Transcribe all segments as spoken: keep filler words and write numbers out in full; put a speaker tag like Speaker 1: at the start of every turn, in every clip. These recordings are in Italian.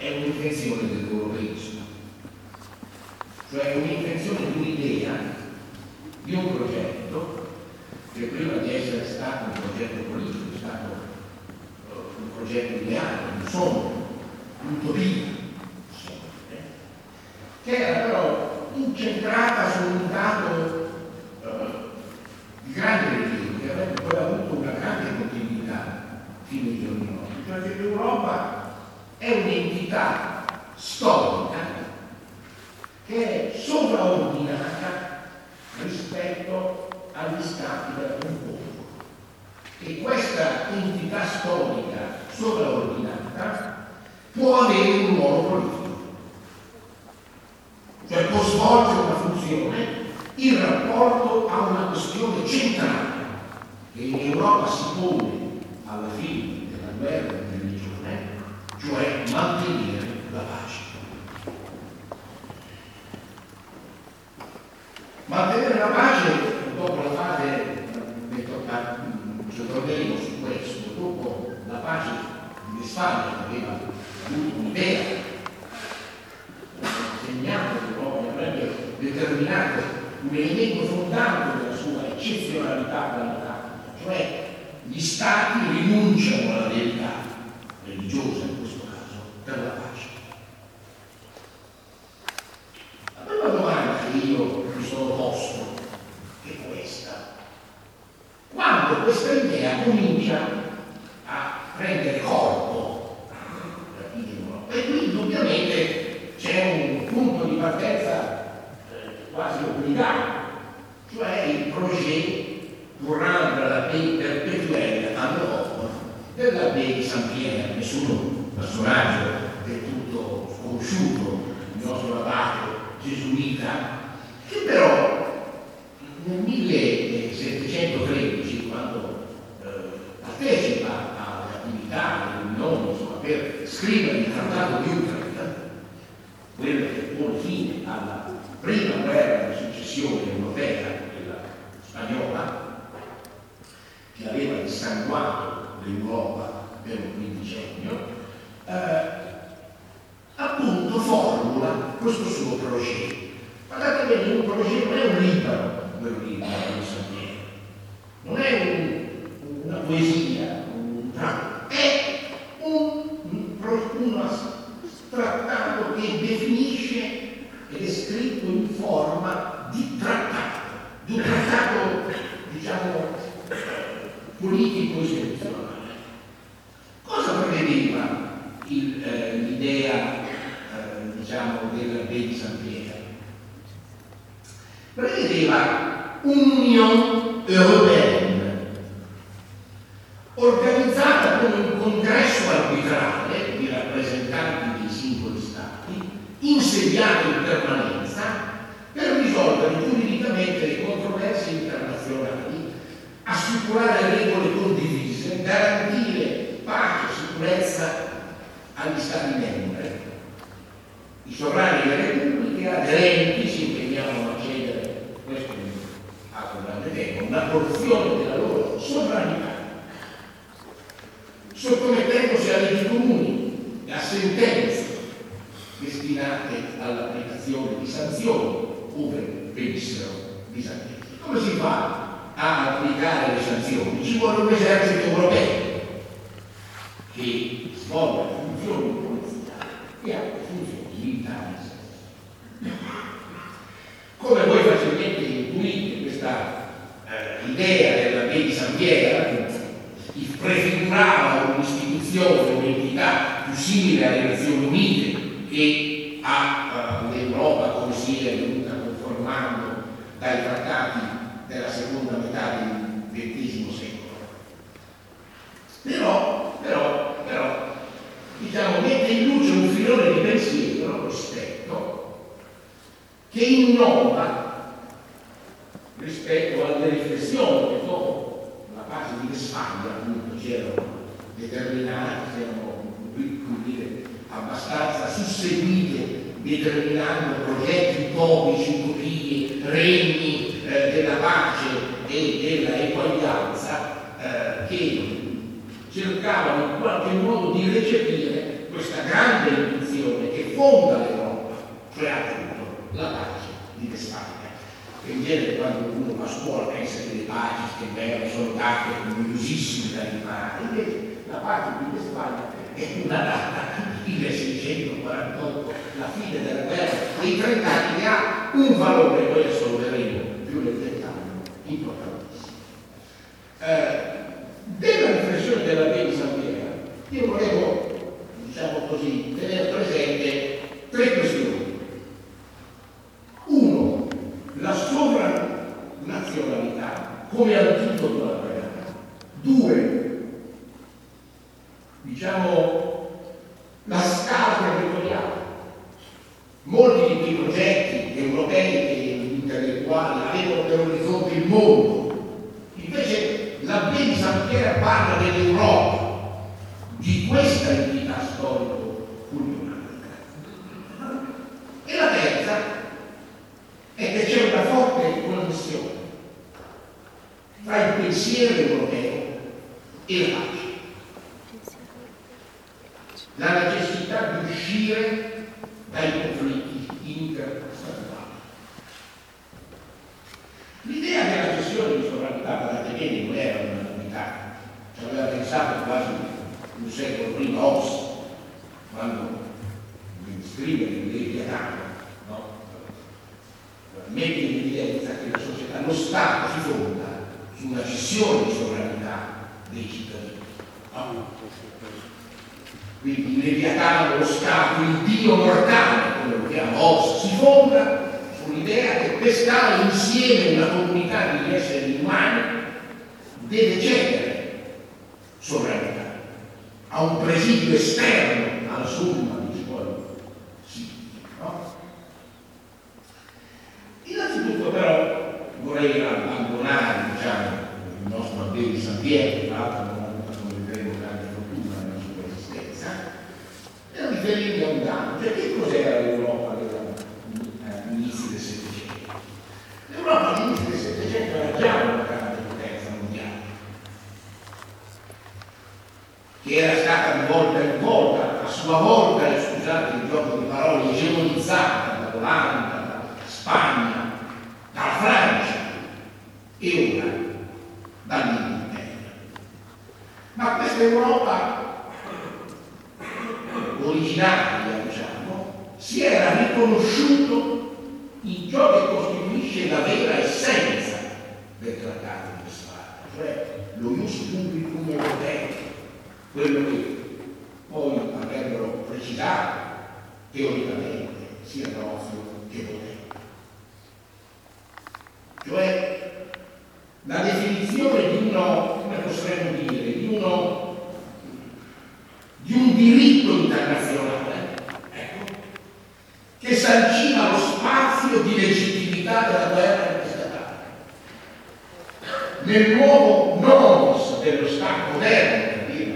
Speaker 1: è un'invenzione dell'europeismo, cioè un'invenzione di un'idea, di un progetto che prima di essere stato un progetto politico è stato uh, un progetto ideale, un sogno, un'utopia, che era però incentrata su un dato uh, di grande rilievo, che avrebbe poi avuto una grande continuità fino ai giorni nostri, cioè che l'Europa è un'entità storica che è sovraordinata rispetto agli stati del mondo. E questa entità storica sovraordinata può avere un ruolo politico, cioè può svolgere una funzione in rapporto a una questione centrale che in Europa si pone alla fine della guerra di religione, cioè mantenere la pace. Mantenere la pace, dopo la fase, ci torneremo su questo, dopo la pace di Westfalia, che aveva avuto un'idea, segnato che proprio avrebbe determinato un elemento fondante della sua eccezionalità planetaria, cioè gli stati rinunciano alla verità religiosa in questo caso per la pace. La prima domanda che io mi sono posto è questa: quando questa idea comincia a prendere corpo e qui indubbiamente c'è un punto di partenza eh, quasi obbligato, cioè il progetto pour rendre la paix perpétuelle en Europe dell'abbé di Saint-Pierre, nessun personaggio del tutto sconosciuto, il nostro abate gesuita, che però nel millesettecentotredici, quando eh, partecipa alle attività dell'Unione, insomma, per scrivere il Trattato di Utrecht, quello che pone fine alla prima guerra di successione europea, quella spagnola, che aveva insanguato l'Europa per un quindicennio, eh, appunto formula questo suo progetto. Guardate bene, un progetto non è un libro, quello lì, non è un, una poesia, un, è un, un, un trattato che definisce ed è scritto in forma di trattato, di un trattato, diciamo, politico istituzionale. Cosa prevedeva il, eh, l'idea eh, diciamo dell'abbé di Saint-Pierre? Prevedeva un'Unione Europea organizzata come un congresso arbitrale di rappresentanti dei singoli stati, insediato in permanenza per risolvere giuridicamente le controversie internazionali, assicurare regole condivise, garantire pace e sicurezza agli Stati membri. I sovrani delle repubbliche aderenti si impegnavano a cedere, questo è un altro grande tema, una porzione della loro sovranità, sottomettendosi a leggi comuni e a sentenze destinate all'applicazione di sanzioni ove venissero disattese. Come si fa a applicare le sanzioni? Ci vuole un esercito europeo che svolga funzioni di polizia e anche funzioni militari. Come voi facilmente intuite, questa eh, idea dell'abbé di Saint-Pierre prefigurava un'istituzione, un'entità più simile alle Nazioni Unite che all'Europa uh, come si è venuta conformando dai trattati della seconda metà del ventesimo secolo. Però, però, però, diciamo, mette in luce un filone di pensiero, rispetto, che innova rispetto alle riflessioni che dopo la fase di Westfalia appunto c'erano determinate, c'erano, come dire, abbastanza susseguite, determinando progetti utopici, utopie, regni eh, della pace e della eguaglianza eh, che cercavano in qualche modo di recepire questa grande intuizione fonda l'Europa, cioè appunto la pace di Westfalia. E in genere quando uno va a scuola pensa che le paci che vengono sono date noiosissime da rimane, invece la pace di Westfalia è una data del milleseicentoquarantotto, la fine della guerra dei trent'anni, che ha un valore, poi adesso lo vedremo più nel dettaglio, importantissimo. Eh, della riflessione della Beni Sampiera io volevo, diciamo così, tenere presente tre questioni. Uno, la sovranazionalità come antidoto alla guerra. Due, diciamo, la scala territoriale. Molti di quei progetti europei e intellettuali avevano per orizzonte il mondo. Invece la Beni Sampiera parla dell'Europa, di questa entità storico-culturale. E la terza è che c'è una forte connessione tra il pensiero europeo e la pace. La necessità di uscire dai conflitti interstatali. L'idea della cessione di sovranità, guardate bene, non era una novità, ci aveva pensato quasi un secolo prima Hobbes, quando scrive il Leviatano, no? Mette in evidenza che la società, lo Stato si fonda su una cessione di sovranità dei cittadini. No? Quindi il Leviatano, lo Stato, il Dio mortale, come lo chiama Hobbes, si fonda sull'idea che per stare insieme una comunità di esseri umani deve cedere sovranità a un presidio esterno alla somma dei suoi sigli, no? Innanzitutto però vorrei abbandonare, diciamo, il nostro Beni Sampiera, tra l'altro non ha avuto, come vedremo, grande fortuna nella sua esistenza, e riferirmi a un dato, cioè che cos'era l'Europa all'inizio del Settecento? L'Europa all'inizio del Settecento era già una grande potenza mondiale, che era stata di volta in volta, a sua volta, scusate il gioco di parole, egemonizzata dall'Olanda, dalla Spagna, dalla Francia e ora dall'Inghilterra. Ma questa Europa originaria, diciamo, si era riconosciuto in ciò che costituisce la vera essenza del Trattato di Westfalia, cioè lo ius publicum europeo, quello che poi avrebbero precisato teoricamente sia D'Onofrio che Botelho. Cioè la definizione di uno, come potremmo dire, di uno di un diritto internazionale, ecco, che sanciva lo spazio di legittimità della guerra interstatale. Nel nuovo nomos dello Stato moderno,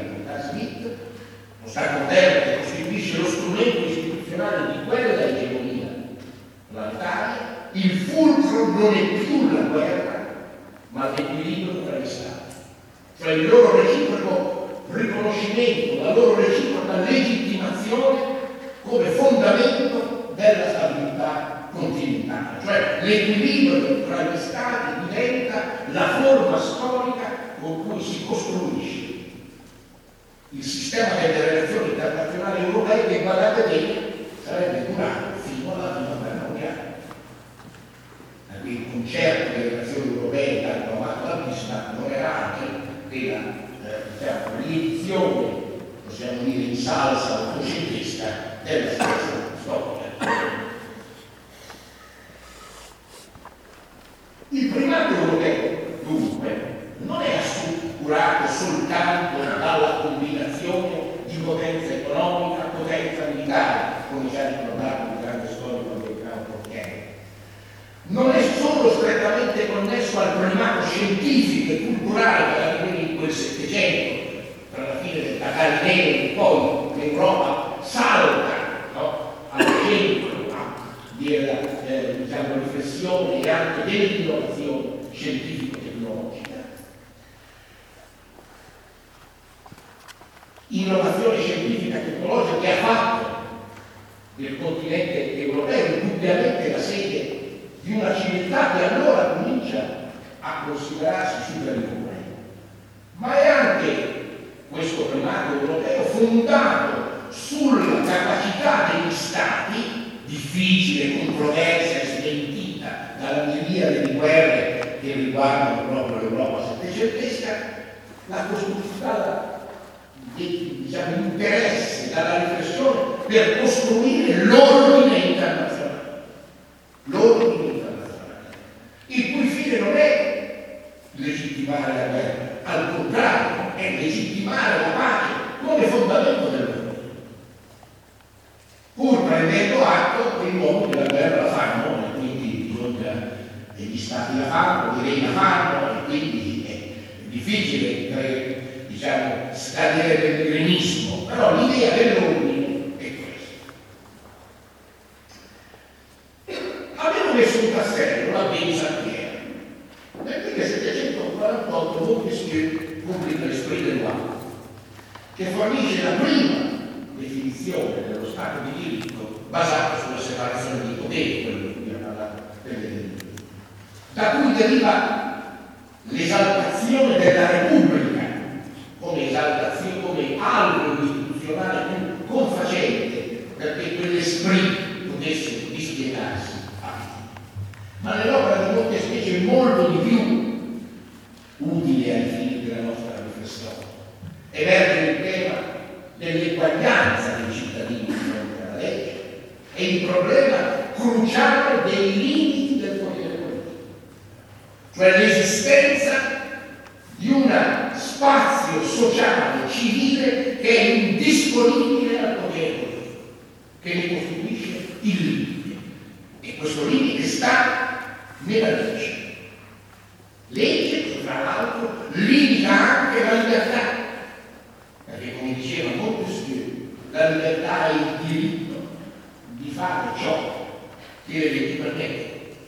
Speaker 1: lo Stato moderno che costituisce lo strumento istituzionale di quella egemonia planetaria, il fulcro non è più la guerra, ma l'equilibrio tra gli Stati, cioè il loro reciproco riconoscimento, la loro reciproca legittimazione come fondamento della stabilità continentale, cioè l'equilibrio tra gli Stati diventa la forma storica con cui si costruisce il sistema delle relazioni internazionali europee che, guardate bene, sarebbe durato fino alla prima guerra mondiale. Il concerto delle relazioni europee tanto amato da Bismarck non era anche della eh, diciamo, riedizione, possiamo dire in salsa o coscientista, della stessa storia. Il primato europeo, dunque, non è assicurato soltanto dalla combinazione di potenza economica, potenza militare, come ci ha ricordato il grande storico americano Tolkien. Non è solo strettamente connesso al primato scientifico e culturale che avviene in quel Settecento, tra la fine del Tagalneo e poi l'Europa salta, no, al centro della eh, diciamo, riflessione e anche dell'innovazione scientifico-tecnologica. Innovazione scientifica e tecnologica che ha fatto del indubbiamente la sede di una civiltà che allora comincia a considerarsi superiore, ma è anche questo primato europeo fondato sulla capacità degli stati, difficile, controversa e smentita dalla miriade di guerre che riguardano proprio l'Europa settecentesca, la costruzione diciamo interesse dalla riflessione per costruire l'ordine internazionale, l'ordine internazionale, il cui fine non è legittimare la guerra, al contrario, è legittimare la pace come fondamento dell'ordine, pur prendendo atto che gli uomini la guerra la fanno e quindi bisogna che gli stati la fanno, direi la fanno, e quindi è difficile credere, diciamo, scadere nel grenismo, però l'idea dell'ordine è questa. Abbiamo messo un tassello, la Ben Saint-Pierre. Nel millesettecentoquarantotto Montesquieu pubblica l'Esprit de loi, che fornisce la prima definizione dello Stato di diritto basata sulla separazione dei poteri, quello di cui ha parlato Pellegrini, da cui deriva l'esaltazione della Repubblica come esaltazione, come algo istituzionale più confacente perché quell'esprit potesse dispiegarsi a tutti. Ma nell'opera di Montesquieu c'è molto di più utile ai fini della nostra riflessione. Emerge il tema dell'eguaglianza dei cittadini di fronte alla legge e il problema cruciale dei limiti del potere politico, cioè l'esistenza di un spazio sociale, civile, che è indisponibile al potere politico, che ne costituisce il limite. E questo limite sta nella legge. Legge che, tra l'altro, limita anche la libertà, perché, come diceva Montesquieu, la libertà è il diritto di fare ciò che le leggi permettono.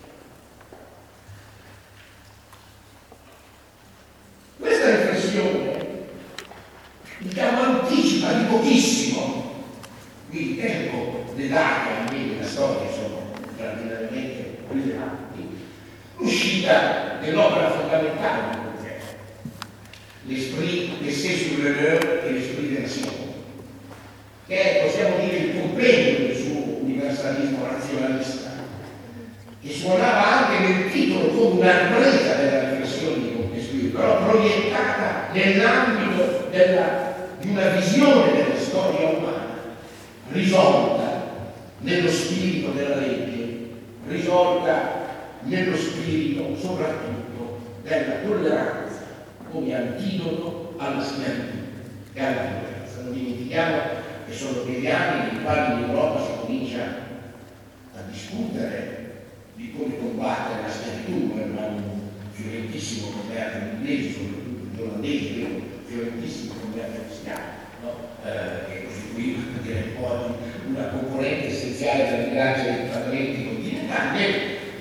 Speaker 1: Questa riflessione, diciamo, anticipa di pochissimo, qui il tempo, le date, almeno la storia sono straordinariamente rilevanti, l'uscita dell'opera fondamentale del progetto, l'esprit d'essai sur l'honneur e l'esprit des nations, che è, possiamo dire, il compendio del suo universalismo razionalista, che suonava anche nel titolo come una ripresa della riflessione di Montesquieu, però proiettata nell'ambito della, di una visione della storia umana, risolta nello spirito della legge, risolta nello spirito soprattutto della tolleranza come antidoto alla schiavitù e alla violenza. Non dimentichiamo che sono degli anni nei quali in Europa si comincia a discutere di come combattere la schiavitù, ma un fiorentissimo commercio inglese, soprattutto gli olandesi, un fiorentissimo commercio di schiavi, no? eh, che costituiva oggi una componente essenziale della bilancia dei trattamenti continentali.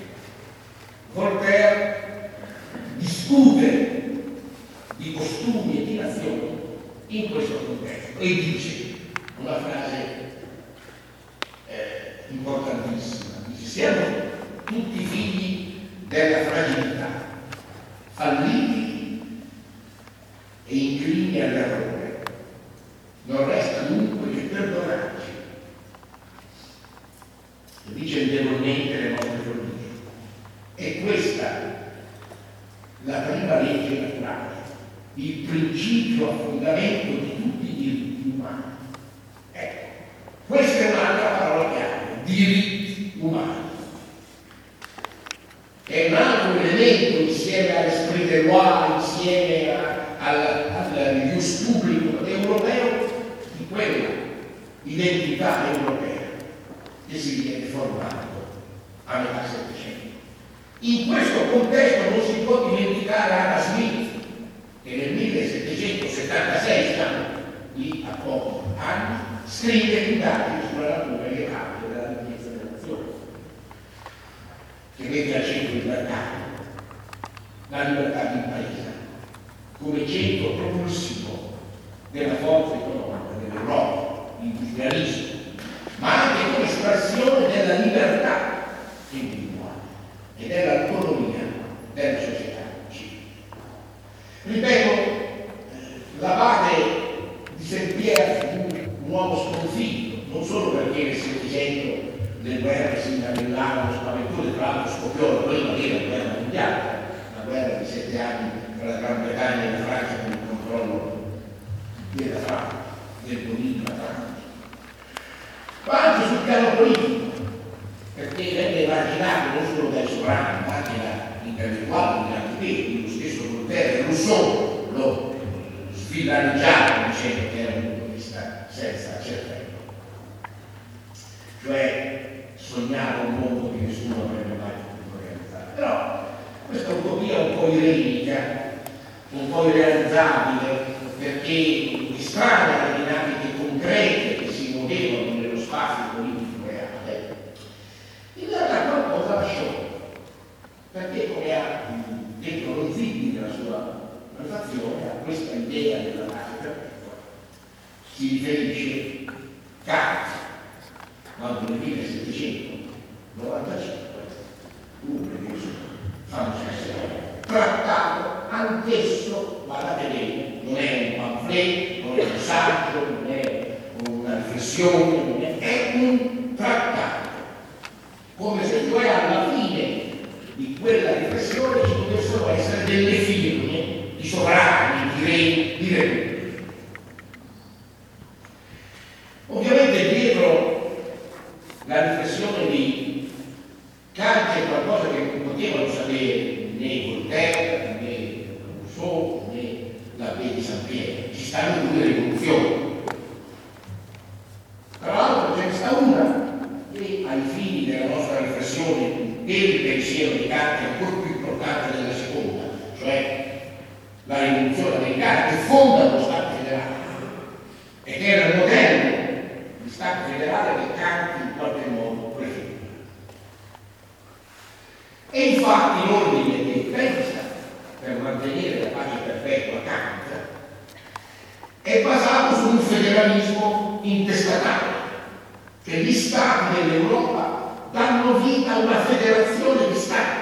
Speaker 1: Voltaire discute di costumi e di nazioni in questo contesto e dice una frase eh, importantissima, dice: siamo tutti figli della fragilità, fallibili e inclini all'errore, non resta dunque che perdonarci. Dice indebolmente le nostre follie. E questa la prima legge naturale, il principio a fondamento di tutti i diritti umani. Ecco, questa è un'altra parola chiave, diritti umani, che è un altro elemento insieme all'esprit de loi, insieme al jus publico europeo, di quella identità europea che si viene formando a metà Settecento. In questo contesto non si può dimenticare Adam Smith, che nel millesettecentosettantasei, siamo lì a pochi anni, scrive l'indagine sulla natura e le cause della ricchezza delle nazioni, che mette al centro il mercato, la libertà di impresa, come centro propulsivo della forza economica dell'Europa, l'industrialismo, ma anche come espressione della libertà individuale e dell'autonomia della società civile. Ripeto, l'abate di Saint Pierre fu un uomo sconfitto, non solo perché nel Settecento le guerre si incamellavano spaventose, tra l'altro scoppiò la prima vera guerra mondiale, una guerra di sette anni tra la Gran Bretagna e la Francia con il controllo della Francia, del dominio atlantico, ma anche sul piano politico, perché venne emarginato non solo dai sovrani, ma anche da intellettuali di grandi pesi, lo stesso Voltaire e Rousseau lo svillaneggiarono dicendo che era un comunista senza cervello, cioè sognava un mondo che nessuno avrebbe mai potuto realizzare. Però questa utopia un po' irenica, un po' irrealizzabile, perché estranea alle dinamiche concrete che si muovevano nello spazio politico reale, in realtà qualcosa lasciò, perché come ha detto Ronzilli nella sua prefazione a questa idea della pace perpetua si riferisce Kant, quando nel millesettecentonovantacinque pubblica il suo famosissimo trattato, anch'esso, guardate bene, non è un pamphlet, non è un saggio, non è una riflessione, non è, è un trattato, come se cioè alla fine di quella riflessione ci dovessero essere delle firme di sovrani, di re, di repubbliche. Ovviamente dietro la riflessione di Kant c'è qualcosa che non potevano sapere né Voltaire, né Rousseau, né l'abbé di Saint Pierre. Ci stanno due rivoluzioni. Tra l'altro ce ne sta una che ai fini della nostra riflessione per il pensiero di Kant è ancora più importante della seconda, cioè la rivoluzione americana che fonda lo Stato federale e che era il modello di Stato federale che Kant in qualche modo preferiva. E infatti l'ordine che pensa per mantenere la pace perpetua Kant è basato su un federalismo intestatario, che gli Stati dell'Europa danno vita a una federazione di Stati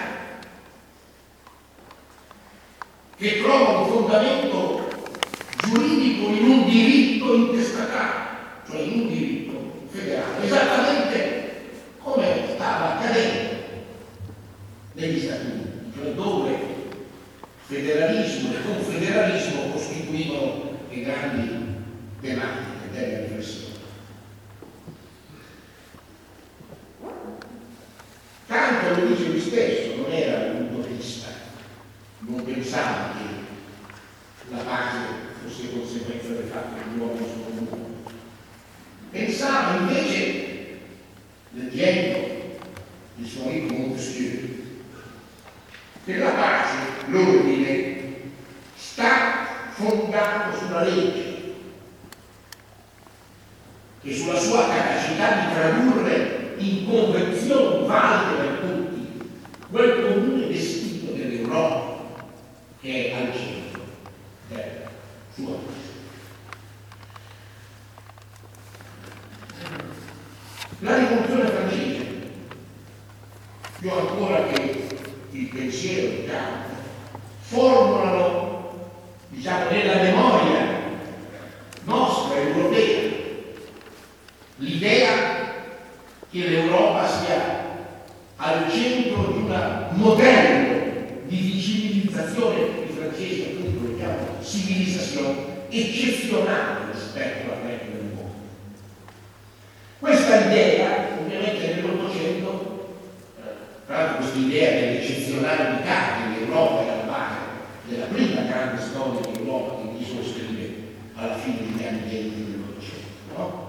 Speaker 1: che trova un fondamento giuridico in un diritto intestatario, cioè in un diritto federale, esattamente come stava accadendo negli Stati Uniti, cioè dove federalismo e confederalismo costituivano le grandi tematiche della riflessione. Kant lo dice lui stesso, non era un utopista, non pensava che la pace fosse conseguenza del fatto che gli uomini sono comuni. Pensava invece, leggendo il suo amico Montesquieu, che la pace, l'ordine, sta fondato sulla legge e sulla sua capacità di tradurre in convenzioni valide per tutti quel comune destino dell'Europa che è al centro della sua pace. La rivoluzione francese, più ancora che il pensiero di Kant, formulano, diciamo, nella memoria nostra europea l'idea che l'Europa sia al centro di un modello di civilizzazione, i francesi appunto lo chiamano civilizzazione eccezionale rispetto al resto del mondo. Questa idea, ovviamente nell'Ottocento, tra l'altro questa idea dell'eccezionalità dell'Europa era la base della prima grande storia dell'Europa che Guizot scrive alla fine degli anni venti dell'Ottocento, no?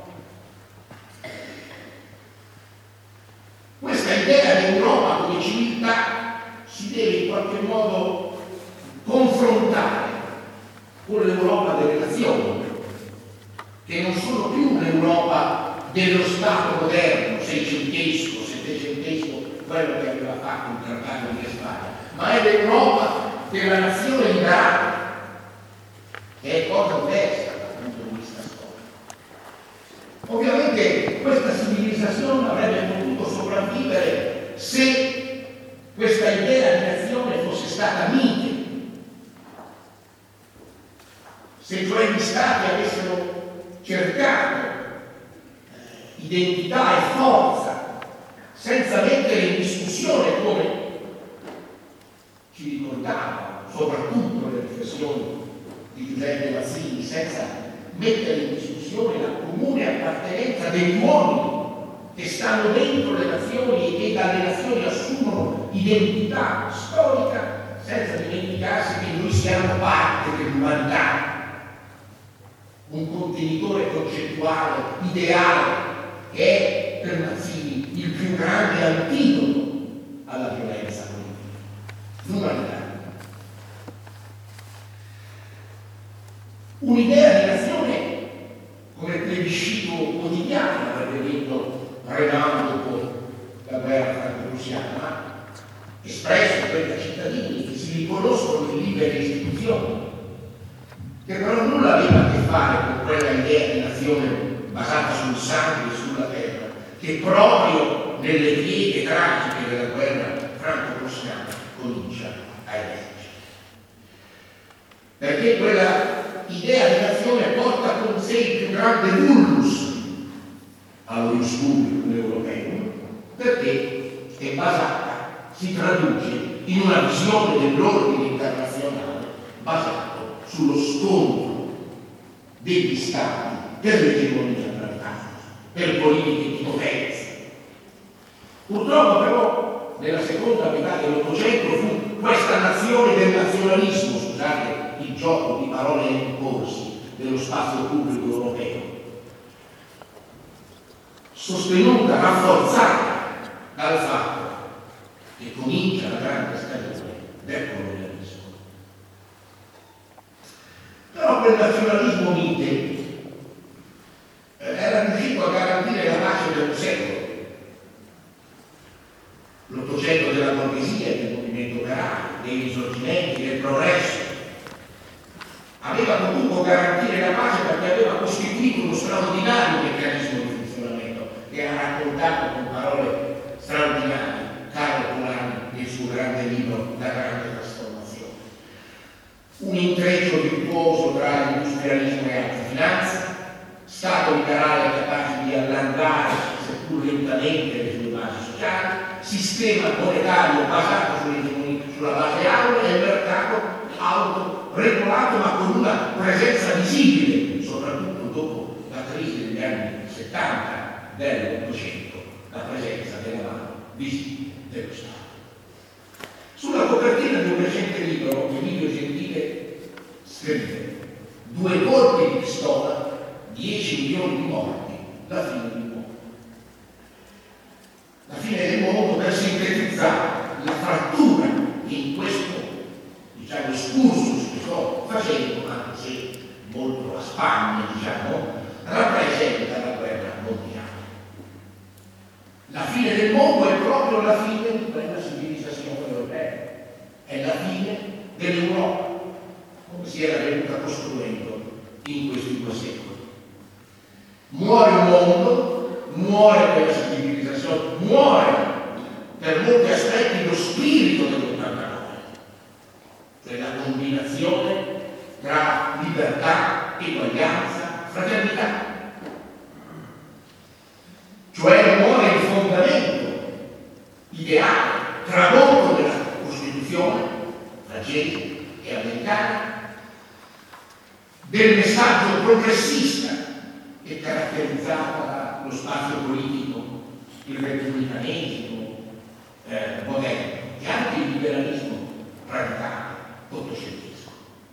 Speaker 1: Questa idea dell'Europa come civiltà si deve in qualche modo confrontare con l'Europa delle nazioni, che non sono più un'Europa dello Stato moderno, seicentesco, settecentesco, quello che aveva fatto il Trattato di Westfalia, ma è l'Europa della nazione liberale, che è cosa diversa dal punto di vista storico. Ovviamente questa civilizzazione avrebbe potuto sopravvivere se questa idea di nazione fosse stata mite, se cioè gli stati avessero cercato identità e forza senza mettere in discussione, come ci ricordava soprattutto le riflessioni di Giuseppe Mazzini, senza mettere in discussione la comune appartenenza degli uomini che stanno dentro le nazioni e che dalle nazioni assumono identità storica, senza dimenticarsi che noi siamo parte dell'umanità, un contenitore concettuale, ideale, che è per Mazzini il più grande antidoto alla violenza politica, l'umanità. Un'idea di nazione come plebiscito quotidiano, avrebbe detto Renan dopo la guerra franco-prussiana, espresso da cittadini che si riconoscono in libere istituzioni, che però nulla aveva a che fare con quella idea di nazione basata sul sangue e sulla terra, che proprio nelle pieghe tragiche della guerra franco-prussiana comincia a emergere. Perché quella idea di nazione porta con sé il più grande vulnus allo ius publicum europeo, perché è basata, si traduce in una visione dell'ordine internazionale basato sullo scontro degli stati per l'egemonia planetaria, per politiche di potenza. Purtroppo però nella seconda metà dell'Ottocento fu questa nazione del nazionalismo, scusate il gioco di parole in corsi dello spazio pubblico europeo, sostenuta, rafforzata dal fatto che comincia la grande stagione del colonialismo. Però quel nazionalismo mite eh, era riuscito a garantire la pace per un secolo. L'Ottocento della borghesia, del movimento operaio, dei risorgimenti, del progresso, aveva potuto garantire la pace perché aveva costituito uno straordinario meccanismo di funzionamento che ha raccontato con parole straordinarie Carlo Polani nel suo grande libro La grande trasformazione. Un intreccio virtuoso tra industrialismo e antifinanza, stato liberale capace di allargare, seppur lentamente, le sue basi sociali, sistema monetario basato sulla base aurea e mercato autoregolato ma con una presenza visibile, soprattutto dopo la crisi degli anni settanta dell'Ottocento, la presenza della mano visibile dello Stato. Sulla copertina di un recente libro, Emilio Gentile scrive: due colpi di pistola, dieci milioni di morti, la fine del mondo. La fine del mondo per sintetizzare la frattura che in questo, diciamo, excursus che sto facendo, anche se molto a Spagna, diciamo, rappresenta la guerra mondiale. La fine del mondo è proprio la fine di quella civilizzazione europea, è la fine dell'Europa, come si era venuta costruendo in questi due secoli. Muore un mondo, muore quella civilizzazione, muore per molti aspetti lo spirito dell'ottantanove, cioè la combinazione tra libertà, eguaglianza, fraternità. Cioè muore il fondamento ideale, tradotto della Costituzione francese e americana, del messaggio progressista che caratterizzava lo spazio politico, il repubblicanesimo eh, moderno e anche il liberalismo radicale, ottocentesco.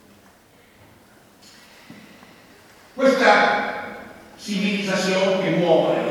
Speaker 1: Questa civilizzazione che muore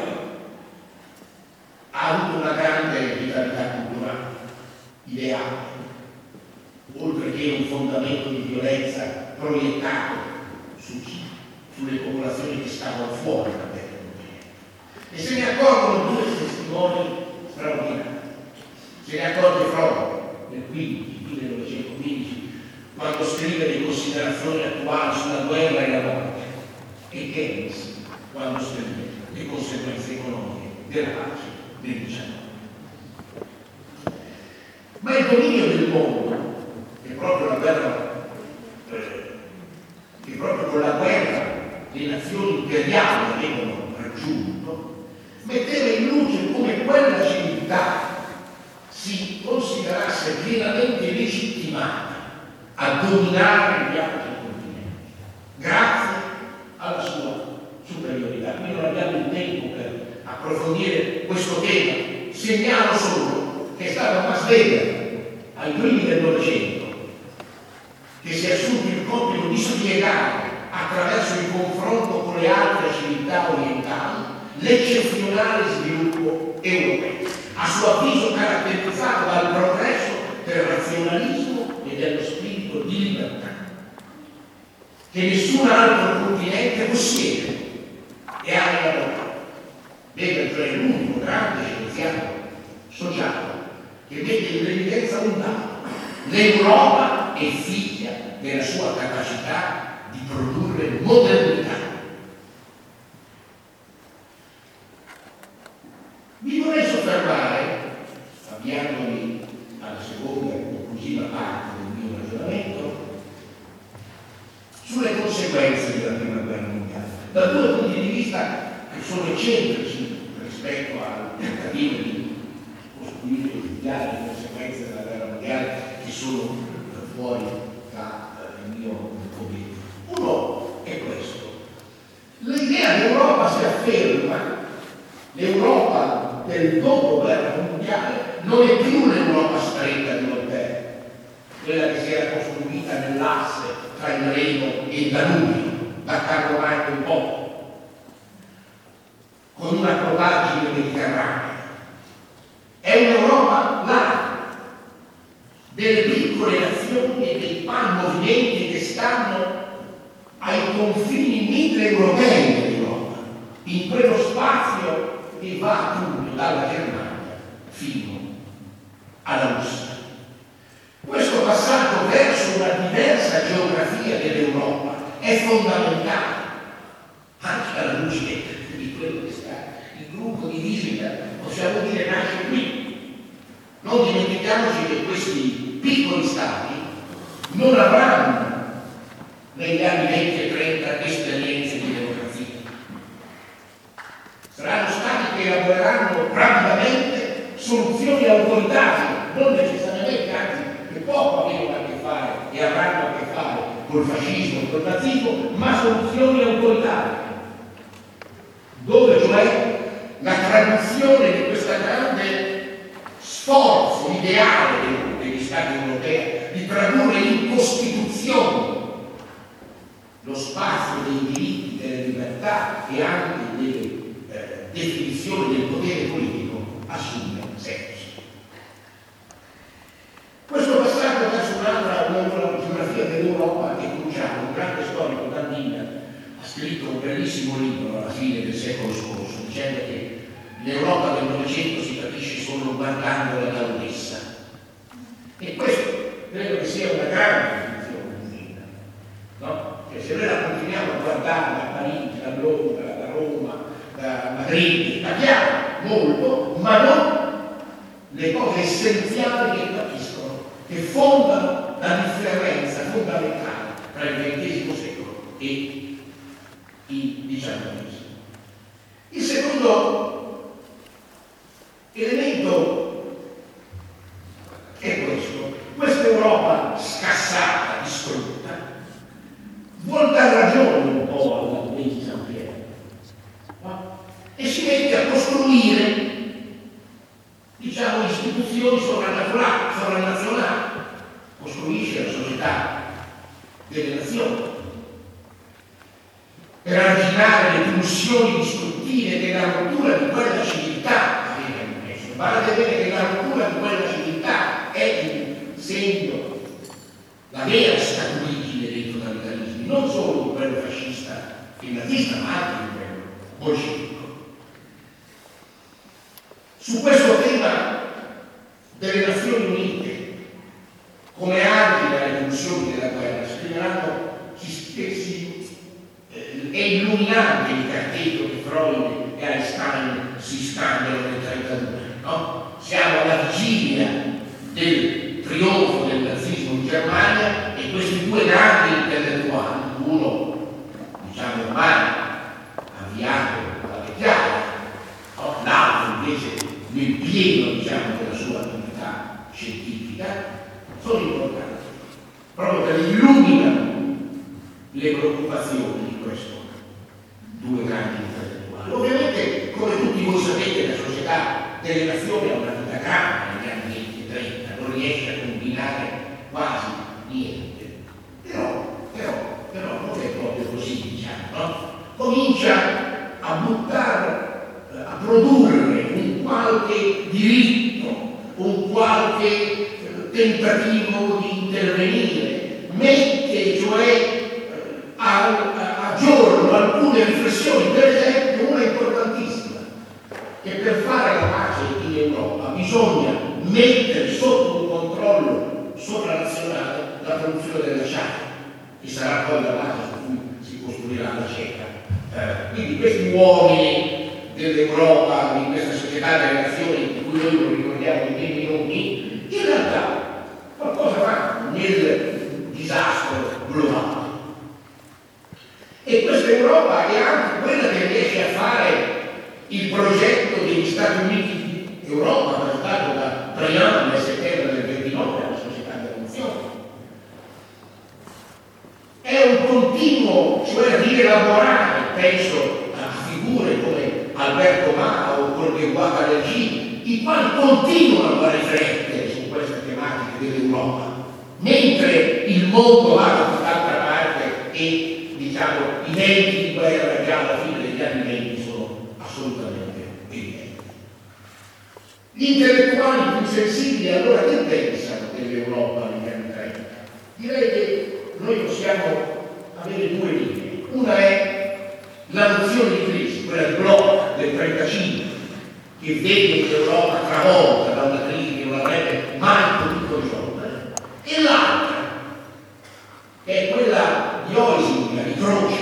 Speaker 1: ha avuto una grande vitalità culturale, ideale, oltre che un fondamento di violenza proiettato su, sulle popolazioni che stavano fuori da terra. E se ne accorgono due testimoni straordinari. Se ne accorge Freud nel millenovecentoquindici, quando scrive le considerazioni attuali sulla guerra e la morte, e Keynes quando scrive le conseguenze economiche della pace del diciannove. Ma il dominio del mondo, che proprio la guerra, eh, che proprio con la guerra le nazioni imperiali avevano raggiunto, metteva in luce come quella civiltà si considerasse pienamente legittimata a dominare gli altri continenti, grazie alla sua superiorità. Qui non abbiamo il tempo per approfondire questo tema, segnalo solo che è stata una sveglia ai primi del Novecento che si è assunto il compito di spiegare attraverso il confronto con le altre civiltà orientali l'eccezionale sviluppo europeo, a suo avviso caratterizzato dal progresso del razionalismo e dello spirito di libertà che nessun altro continente possiede e ha nella Europa. Weber, cioè l'unico grande scienziato sociale che mette in evidenza un dato: l'Europa è figlia della sua capacità di produrre modernità. Mi vorrei soffermare, avviandomi alla seconda e conclusiva parte del mio ragionamento, sulle conseguenze della prima guerra mondiale, da due punti di vista che sono eccentrici rispetto al tentativo di costruire e studiare le conseguenze della guerra mondiale che sono fuori dal mio obiettivo. Uno è questo: l'idea d'Europa si afferma. L'Europa del dopo guerra mondiale non è più l'Europa stretta di Voltaire, quella che si era costruita nell'asse tra il Reno e il Danubio, da Carlo Magno in poi, con una propaggine mediterranea. È un'Europa larga, delle piccole nazioni e dei movimenti che stanno ai confini mitteleuropei dell'Europa, in quello spazio che va appunto dalla Germania fino alla Russia. Questo passaggio verso una diversa geografia dell'Europa è fondamentale, anche alla luce di quello che sta il gruppo di visita, possiamo dire, nasce qui. Non dimentichiamoci che questi piccoli stati non avranno negli anni venti e trenta esperienze di democrazia. Saranno stati che elaboreranno rapidamente soluzioni autoritarie, non necessariamente, anzi che poco avevano a che fare e avranno a che fare col fascismo e col nazismo, ma soluzioni autoritarie, dove cioè la traduzione di questo grande sforzo ideale degli Stati europei di tradurre in Costituzione lo spazio dei diritti, delle libertà e anche delle eh, definizioni del potere politico assume senso. Questo passaggio verso un'altra una geografia dell'Europa è cruciale. Un grande storico, Dandina, ha scritto un bellissimo libro alla fine del secolo scorso, dicendo che l'Europa del Novecento si capisce solo guardandola da Odessa. E questo credo che sia una grande definizione, no? Che se noi la continuiamo a guardare da Parigi, da Londra, da Roma, da Madrid, capiamo molto, ma non le cose essenziali che capiscono, che fondano la differenza fondamentale tra il ventesimo secolo e il diciannovesimo. Il secondo elemento è questo: questa Europa scassata, distrutta, vuol dar ragione un po' alla legge di San Piero, no? E si mette a costruire, diciamo, istituzioni sovrannaturali, sovranazionali, costruisce la società delle nazioni per arginare le pulsioni distruttive della rottura di quella civiltà che aveva impresso. Vale a vedere che la rottura di quella civiltà è il segno, la vera scaturigine dei totalitarismi, non solo di quello fascista e nazista, ma anche di quello bolscevico. Su questo tema delle Nazioni Unite, come anche dalle pulsioni della guerra, scriveranno si, si, eh, è illuminante il cartello che Freud e Einstein si scambiano nel trentadue, no? Siamo alla vigilia del nel pieno, diciamo, della sua attività scientifica, sono importanti, proprio perché illuminano le preoccupazioni di questo due grandi intellettuali. Ovviamente, come tutti voi sapete, la società delle nazioni ha una vita grande negli anni venti e trenta, non riesce a combinare quasi niente, però, però, però non è proprio così, diciamo, no? Comincia a buttare, a produrre un qualche diritto, un qualche tentativo di intervenire, mette cioè a, a, a giorno alcune riflessioni, per esempio una importantissima, che per fare la pace in Europa bisogna mettere sotto un controllo sovranazionale la produzione dell'acciaio, che sarà poi la base su cui si costruirà la CECA. Eh, quindi questi uomini dell'Europa, di questa società delle nazioni, di cui noi lo ricordiamo in dei minuti, in realtà qualcosa fanno nel disastro globale. E questa Europa è anche quella che riesce a fare il progetto degli Stati Uniti d'Europa, presentato da Briand nel settembre del ventinove alla Società delle Nazioni. È un continuo, cioè rielaborare, penso a figure come Alberto Mao o Jorge Guattari, i quali continuano a riflettere su queste tematiche dell'Europa, mentre il mondo va da tutt'altra parte e, diciamo, i venti di guerra già alla fine degli anni venti sono assolutamente evidenti. Gli intellettuali più sensibili allora che pensano dell'Europa negli anni trenta? Direi che noi possiamo avere due linee. Una è la nozione di crisi, quella di Bloch del trentacinque, che vede l'Europa travolta da una crisi che non avrebbe mai potuto risolvere, e l'altra è quella di Heusing, di Croce,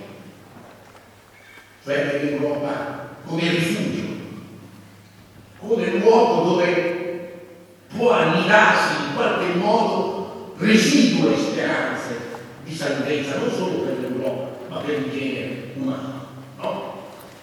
Speaker 1: cioè l'Europa come rifugio, come luogo dove può annidarsi in qualche modo residue speranze di salvezza, non solo per l'Europa, ma per il genere umano, no?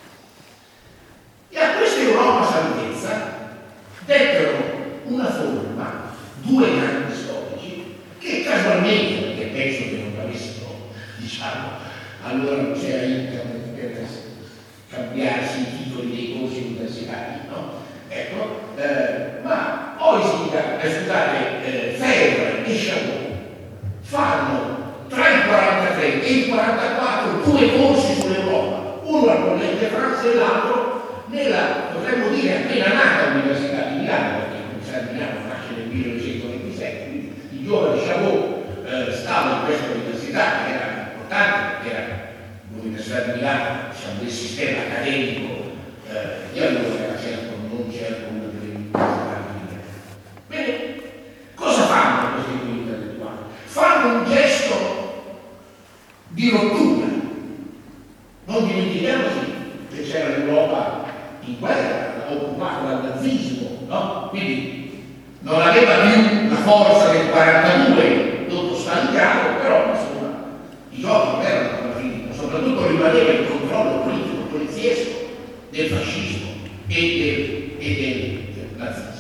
Speaker 1: E a questa Europa salvezza dettero una forma due grandi storici che casualmente, perché penso che non avessero, diciamo, allora non c'era internet per cambiarsi i titoli dei corsi universitari, no? Ecco, eh, ma Heusing, eh, scusate, eh, Febvre e Chabot fanno tra il quarantatré e il quarantaquattro due corsi sull'Europa, uno al Collège de France e l'altro nella, potremmo dire, appena nata Università di Milano, perché l'Università di Milano nasce nel millenovecentoventisette, quindi il giovane Chabot eh, stava in questa università che era importante, perché era l'Università di Milano, diciamo, del sistema accademico eh, di allora era certo, non certo una delle università di Milano. Bene, cosa fanno questi due intellettuali? Fanno un gesto di rottura. Non dimentichiamoci che c'era l'Europa in guerra, occupata dal nazismo, no? Quindi non aveva più la forza del quarantadue dopo Stalingrado, però insomma i giochi non erano ancora finiti, soprattutto rimaneva il controllo politico, poliziesco del fascismo e del, e del, del nazismo.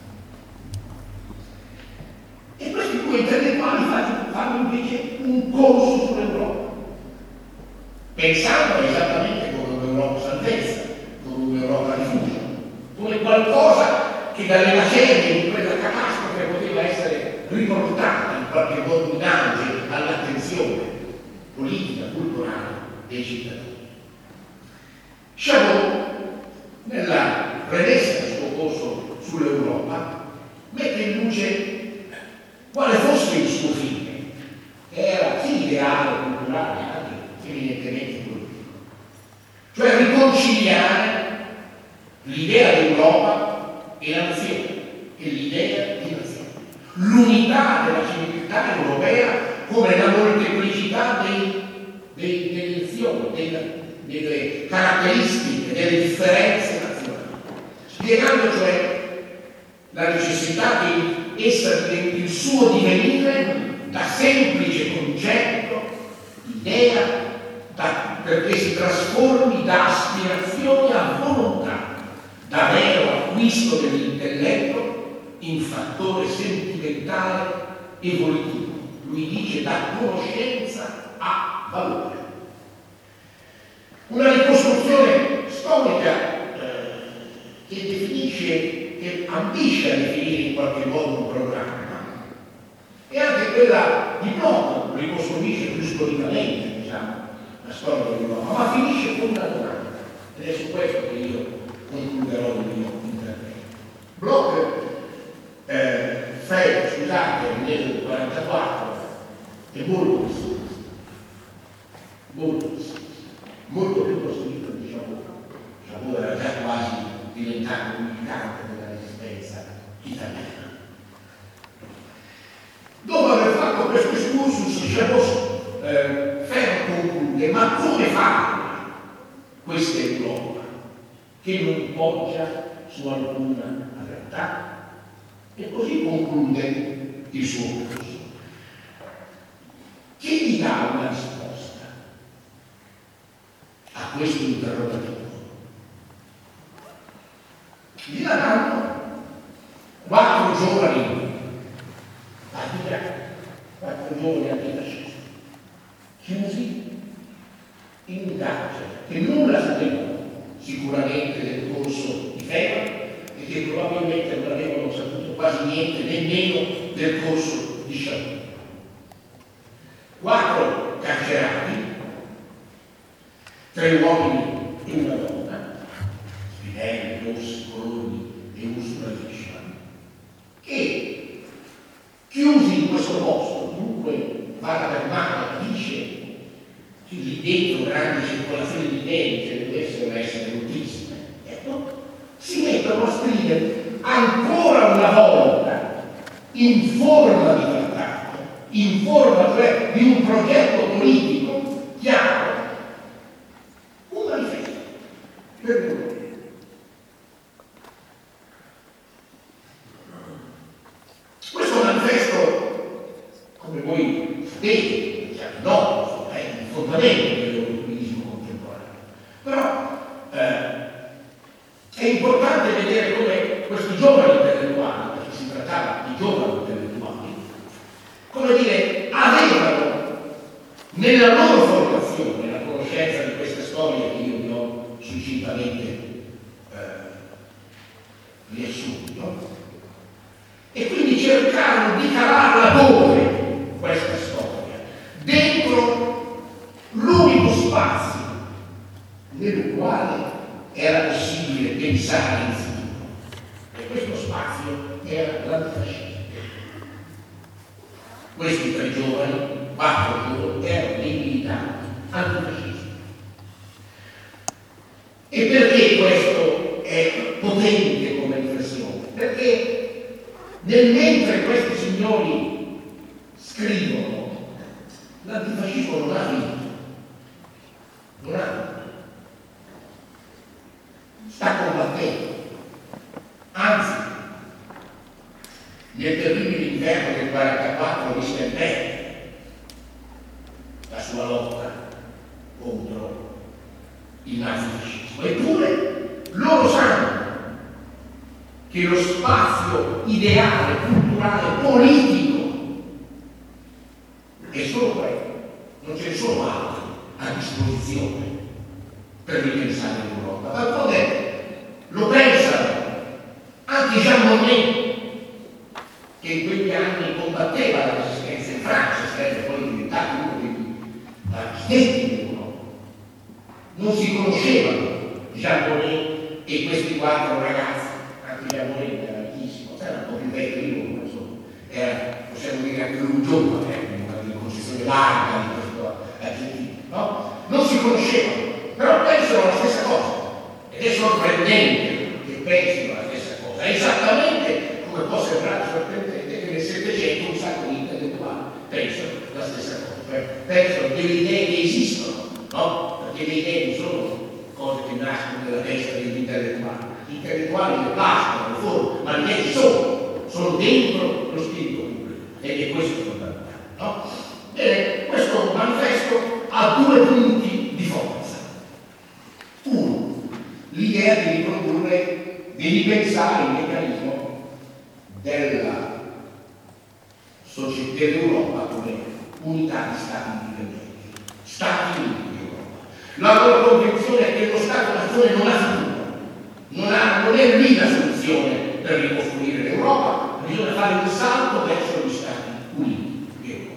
Speaker 1: E questi due intellettuali fanno invece un corso sull'Europa, pensando esattamente come un'Europa salvezza, come un'Europa rifugio, come qualcosa che dalle macerie di quella catastrofe poteva essere riportata in qualche modo in auge all'attenzione politica, culturale dei cittadini. Chabot, nella premessa del suo corso sull'Europa, mette in luce quale fosse il suo fine, che era sì ideale, culturale, anche evidentemente politico, cioè riconciliare l'idea d'Europa e la nazione, e l'idea di nazione, l'unità della civiltà europea come la molteplicità dei, dei, delle nazioni, delle, delle caratteristiche, delle differenze nazionali, spiegando cioè la necessità che essa diventi il suo divenire da semplice concetto, idea, perché si trasformi da aspirazione a volontà, da vero l'acquisto dell'intelletto in fattore sentimentale evolutivo. Lui dice da conoscenza a valore. Una ricostruzione storica eh, che definisce, che ambisce a definire in qualche modo un programma, e anche quella di Bloch ricostruisce più storicamente, diciamo, la storia di Bloch, ma finisce con una domanda, ed è su questo che io concluderò il mio intervento. Bloch eh, Frey, scusate, nel quarantaquattro è molto costruito, molto costruito, molto più costruito di Chabot. Chabot era già quasi diventato un militante della resistenza italiana. Dopo aver fatto questo excursus, Chabot eh, Frey conclude: ma come fa questa Europa che non poggia su alcuna realtà? E così conclude il suo corso. Chi gli dà una risposta a questo interrogativo? Gli la danno quattro giovani partigiani, quattro giovani antifascisti, chiusi in carcere, che nulla sapevano sicuramente del corso di Frey e che probabilmente non avevano saputo quasi niente nemmeno del corso di Chabot. Quattro carcerati, tre uomini e una donna, Spinelli, Rossi, Coloni e Ursula Liscia, che chiusi in questo posto, dunque vada per mano, dice lì dentro grandi circolazioni di idee che dovessero essere moltissime, ecco, si mettono a scrivere ancora una volta in forma di trattato, in forma cioè di un progetto politico chiaro, un manifesto per loro. Questo manifesto, come voi sapete, cioè, no, è il fondamento dell'europeismo contemporaneo, però eh, è importante vedere come questi giovani intellettuali, perché si trattava di giovani intellettuali, come dire, avevano nella loro formazione la conoscenza di queste storie che io vi ho succintamente eh, riassunto, e quindi cercarono di calarla dove questa storia? Dentro l'unico spazio nel quale era possibile pensare in futuro, e questo spazio era l'antifascismo. Questi tre giovani, quattro giovani, erano dei militanti antifascisti. E perché questo è potente come riflessione? Perché nel mentre questi signori scrivono, l'antifascismo non ha vinto, non ha vinto. Sta combattendo, anzi nel terribile inverno del quarantaquattro rischia il perdere la sua lotta contro il nazifascismo. Eppure loro sanno che lo spazio ideale, culturale, politico è solo quello, non ce ne sono altri a disposizione per ripensare l'Europa. D'altronde lo pensano anche Jean Monnet, che in quegli anni combatteva la resistenza in Francia, sarebbe poi diventato uno degli architetti dell'Europa. Non si conoscevano Jean Monnet e questi quattro ragazzi, anche Jean Monnet era vecchissimo, era un po' più vecchio di loro, insomma, era, possiamo dire anche lui giovane, una di concezione larga di questo aggettivo, no? Non si conoscevano, però pensano la stessa cosa, ed è sorprendente che pensino la stessa cosa, è esattamente come può sembrare sorprendente che nel Settecento un sacco di intellettuali pensano la stessa cosa, cioè pensano delle idee che esistono, no? Perché le idee non sono cose che nascono nella testa degli intellettuali, gli intellettuali le plasmano, le formano, ma le idee ci sono, sono dentro lo spirito pubblico, ed è questo fondamentale, no? Bene, questo manifesto ha due punti di forza. Uno, l'idea di riprodurre dei ripensare il meccanismo della società dell'Europa come unità di Stati indipendenti, Stati Uniti d'Europa. La loro convinzione è che lo Stato-nazione non ha futuro, non, ha, non è lì la soluzione per ricostruire l'Europa, bisogna fare un salto verso gli Stati Uniti d'Europa.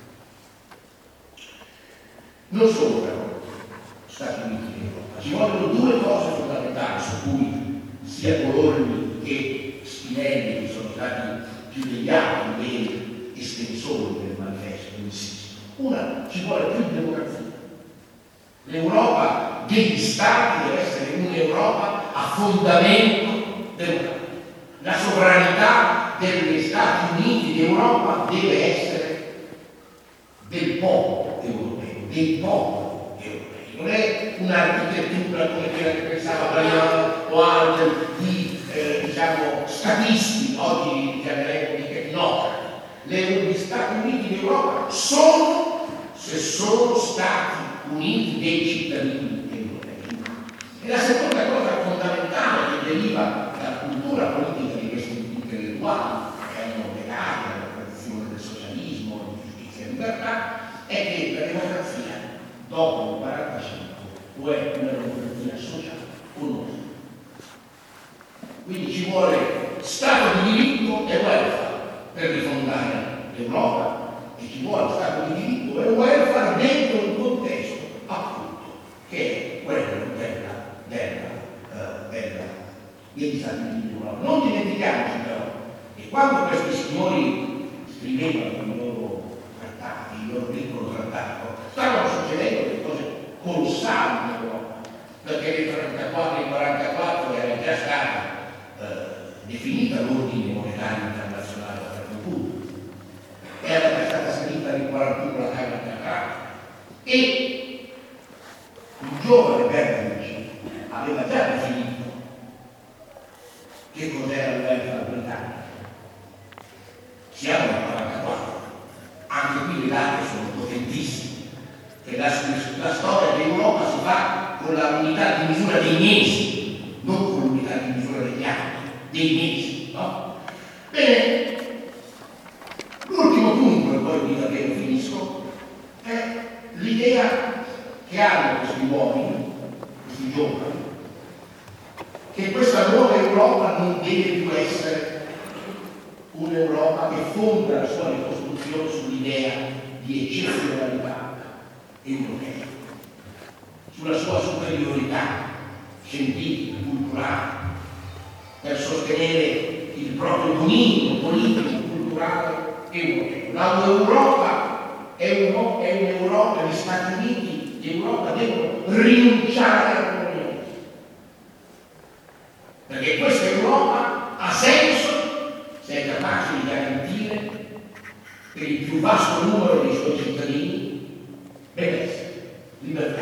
Speaker 1: Non solo però Stati Uniti d'Europa, ci vogliono due cose fondamentali su cui sia Colombi che Spinelli, che sono stati più degli altri dei estensori del manifesto, insisto. Una, ci vuole più democrazia. L'Europa degli Stati deve essere un'Europa a fondamento democratico. La sovranità degli Stati Uniti d'Europa deve essere del popolo europeo, dei popoli europei. Non è un'architettura come quella che pensava Brian o altri di eh, diciamo statisti, oggi chiameremo di tecnocrati. Gli Stati Uniti d'Europa sono, se sono Stati Uniti dei cittadini europei. E la seconda cosa fondamentale che deriva dalla cultura politica di questi intellettuali che erano legati alla tradizione del socialismo, di giustizia e libertà, è che la democrazia dopo il quarantacinque o è una democrazia sociale o no. Quindi ci vuole Stato di diritto e welfare per rifondare l'Europa e ci vuole Stato di diritto e welfare dentro un contesto appunto che è quello della, della, uh, della, degli Stati Uniti d'Europa. Non dimentichiamoci però che quando questi signori scrivevano i loro trattati, il loro piccolo trattato, stavano succedendo delle cose colossali in Europa, perché nel trentaquattro e nel quarantaquattro era già stata eh, definita l'ordine monetario internazionale da questo punto, era già stata scritta nel quarantuno la Carta Carta e il giovane Beveridge aveva già definito che cos'era il welfare britannico. Siamo nel quarantaquattro, anche qui le date sono potentissime. Che la, la storia dell'Europa si fa con la unità di misura dei mesi, non con l'unità di misura degli anni, dei mesi, no? Bene, l'ultimo punto, e poi vi davvero finisco, è l'idea che hanno questi uomini, questi giovani, che questa nuova Europa non deve più essere un'Europa che fonda la sua ricostruzione sull'idea di eccezionalità europea, sulla sua superiorità scientifica, culturale, per sostenere il proprio dominio politico, culturale europeo. L'Europa è, un, è un'Europa, gli Stati Uniti d'Europa devono rinunciare all'Unione, perché questa Europa ha senso se è capace di garantire per il più vasto numero dei suoi cittadini benessere, libertà,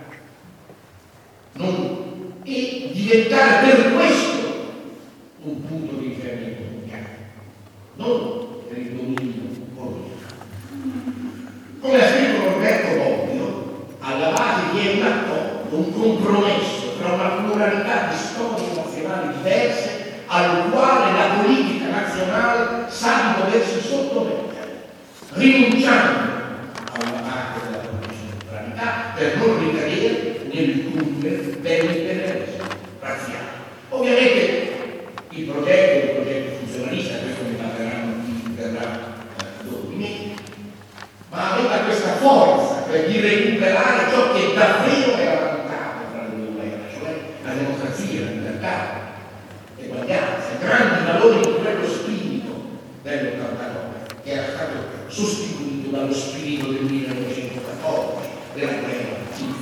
Speaker 1: non, e diventare per questo un punto di riferimento mondiale, non per il dominio politico. Come ha scritto Roberto Bobbio, alla base vi è un accordo, un compromesso tra una pluralità di storie nazionali diverse al quale la politica nazionale sa di doversi sottomettere, rinunciando a una parte della per non ricadere nel tunnel dell'imperialismo razziale. Ovviamente il progetto è un progetto funzionalista, questo ne parleranno chi verrà dopo di me, ma aveva questa forza per di recuperare ciò che davvero era mancato tra le due guerre, cioè la democrazia, la libertà, l'eguaglianza, i grandi valori di quello spirito dell'ottantanove che era stato sostituito dallo spirito del millenovecentoquattordici della guerra civile.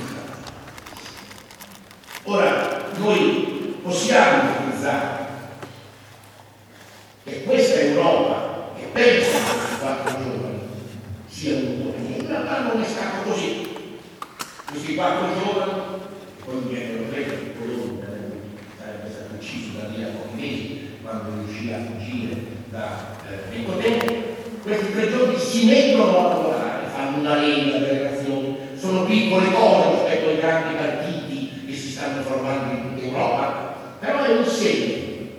Speaker 1: Ora, noi possiamo ipotizzare che questa Europa, che pensa a questi quattro giovani, sia un'utopia. In realtà non è stato così. Questi quattro giovani, poi mi viene lo detto che Colombo sarebbe stato ucciso da lì a pochi mesi, quando riuscì a fuggire da eh, Nicodemo, questi tre giorni si mettono a lavorare, fanno una lega delle relazioni, sono piccole cose rispetto ai grandi partiti che si stanno formando in tutta Europa, però è un segno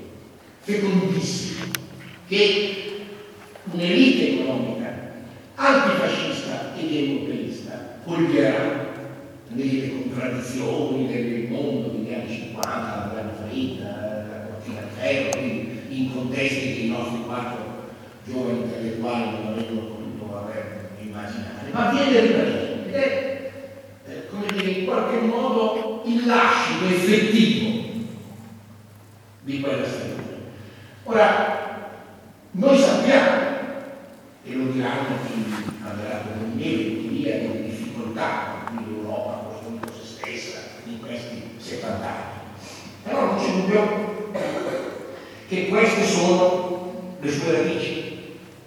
Speaker 1: fecondissimo che un'elite economica antifascista ed europeista coglierà nelle contraddizioni del mondo degli anni cinquanta, la guerra fredda, la cortina di ferro, quindi in contesti che i nostri quattro giovani intellettuali non avrebbero potuto aver immaginare, ma viene ribadito ed è, eh, come dire, in qualche modo il lascito effettivo di quella stagione. Ora, noi sappiamo, e lo diranno chi parlerà con me, chi via delle difficoltà con cui l'Europa ha costruito se stessa in questi settanta anni. Però non c'è dubbio che queste sono le sue radici.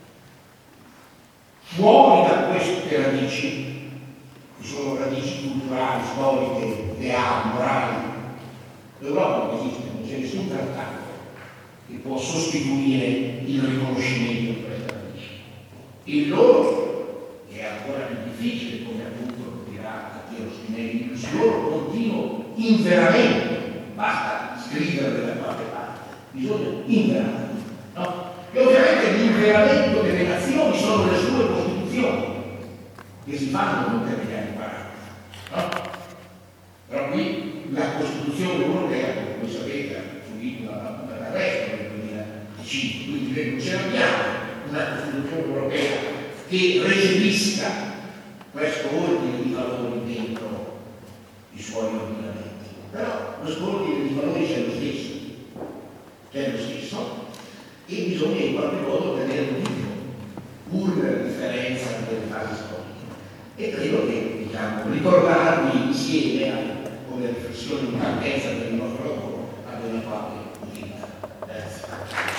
Speaker 1: Fuori da queste radici, che sono radici culturali, storiche, ideali, morali, l'Europa non esiste, non c'è nessun trattato che può sostituire il riconoscimento di questa radice. Il loro è ancora più difficile, come appunto dirà Piero Spinelli, il loro continuo inveramento, basta scrivere da qualche parte, bisogna inverare, no? E ovviamente l'inveramento delle nazioni sono le sue costituzioni, che si fanno tutte negli anni quaranta, no? Però qui la Costituzione europea, come voi sapete, ha subito una battuta d'arresto nel duemilacinque, quindi noi non ce l'abbiamo una Costituzione europea che recepisca questo ordine di valori dentro i suoi ordinamenti. Però questo ordine di valori c'è lo stesso, c'è lo stesso, e bisogna in qualche modo tenerlo vivo, pur nella differenza delle fasi storiche. E credo che, diciamo, ricordarvi insieme a, come riflessione di partenza del nostro lavoro abbia una qualche utilità. Grazie.